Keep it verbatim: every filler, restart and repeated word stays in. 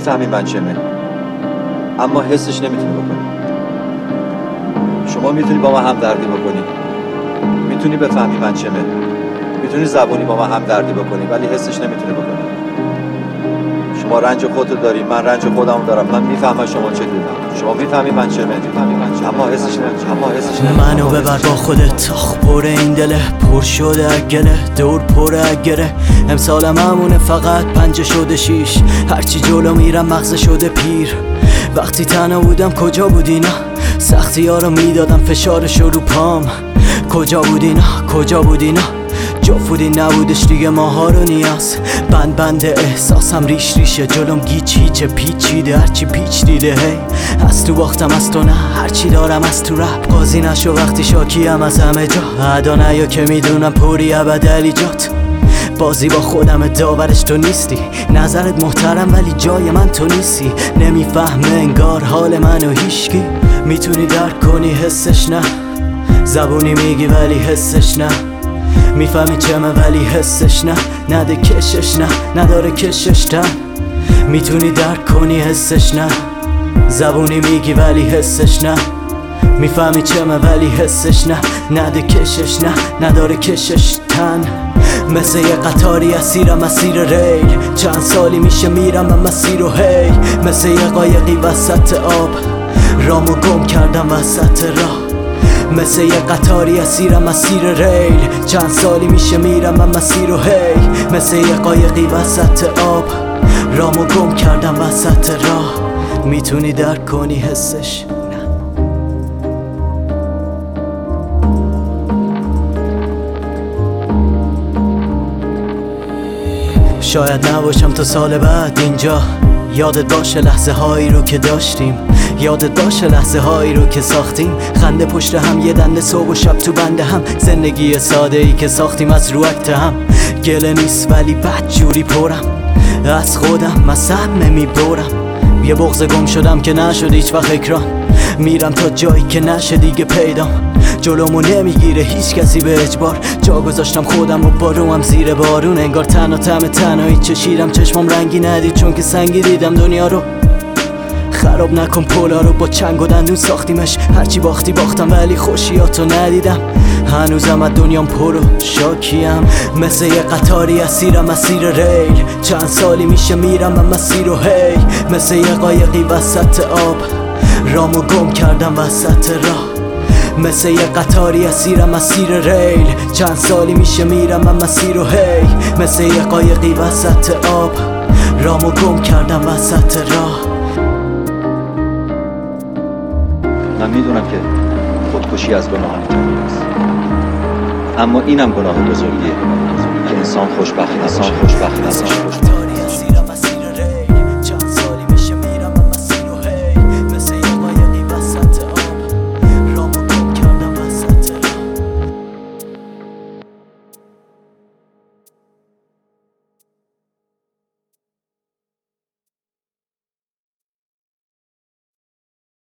میفهمی من چمه، اما حسش نمیتونی بکنی. شما میتونی با من همدردی بکنی، میتونی بفهمی من چمه، میتونی زبونی با من همدردی بکنی، ولی حسش نمیتونی بکنی. شما رنج خودت داری، من رنج خودم دارم. من میفهمم شما چه دیدم، شما میفهمی من چه میفهمی من چه، اما حسش نمیتونی، اما حسش نمیتونی. منو ببر با خودت، آخ پر این دله، پر شده گله، دور پر گره. امسال همونه فقط پنجه شده شیش، هرچی جلو میرم مغز شده پیر. وقتی تنها بودم کجا بودی نه، سختی ها رو میدادم فشارشو رو پام. کجا بودی نه، کجا بودی نه، جفودی نبودش دیگه ماها رو نیاز. بند بند احساسم ریش ریشه، جلوم گیچ هیچه پیچیده، هرچی پیچ دیده. هی از تو باختم از تو نه، هرچی دارم از تو رپ. قاضی نشو وقتی شاکیم از همه جا، ادا نیا که میدونم پوری ابدالی جات. بازی با خودم داورش تو نیستی، نظرت محترم ولی جای من تو نیستی. نمیفهمه انگار حال منو هیشکی، میتونی درک کنی حسش نه، زبونی میگی ولی حسش نه. میفهمی چمه ولی حسش نه، نده کشش نه، نداره کشش تن. میتونی درک کنی حسش نه، زبونی میگی ولی حسش نه. میفهمی چمه ولی حسش نه، نده کشش نه، نداره کشش تن. مثل یه قطاری اسیرم مسیر ریل، چند سالی میشه میرم من مسیر و هی. مثل یه قایقی وسط آب، رامو گم کردم وسط راه. مثل یه قطاری اسیرم مسیر ریل، چند سالی میشه میرم من مسیر و هی. مثل یه قایقی وسط آب، رامو گم کردم وسط راه. میتونی درک کنی حسش نه. شاید نباشم تا سال بعد اینجا، یادت باشه لحظه هایی رو که داشتیم، یادت باشه لحظه هایی رو که ساختیم. خنده پشت هم، یه دنده صبح و شب تو بنده هم. زندگی ساده ای که ساختیم از رو اکت هم. گله نیست ولی بد جوری پرم از خودم، من سهم نمیبرم. یه بغض گم شدم که نشد هیچ وقت اکران، میرم تا جایی که نشه دیگه پیدام. جلومو نمیگیره هیچ کسی به اجبار، جا گذاشتم خودم و باروم زیر بارون. انگار تنها تم تنهایی چشیدم، چشمام رنگی ندید چون که سنگی دیدم دنیا رو. خراب نکن پولا رو، با چنگ و دندون ساختیمش. هرچی باختی باختم ولی خوشیاتو ندیدم. هنوزم از دنیام پر و شاکیم، مثل یه قطاری اسیرم مسیر ریل. چند سالی میشه میرم من مسیر و هی. مثل یه قایقی وسط آب، رامو گم کردم وسط راه. مثل یه قطاری اسیرم مسیر ریل، چند سالی میشه میرم من مسیر و هی. مثل یه قایقی وسط آب، رامو گم کردم وسط راه. من میدونم که خودکشی از گناهان کبیر است، اما اینم گناه بزرگیه که انسان خوشبخت نباشه.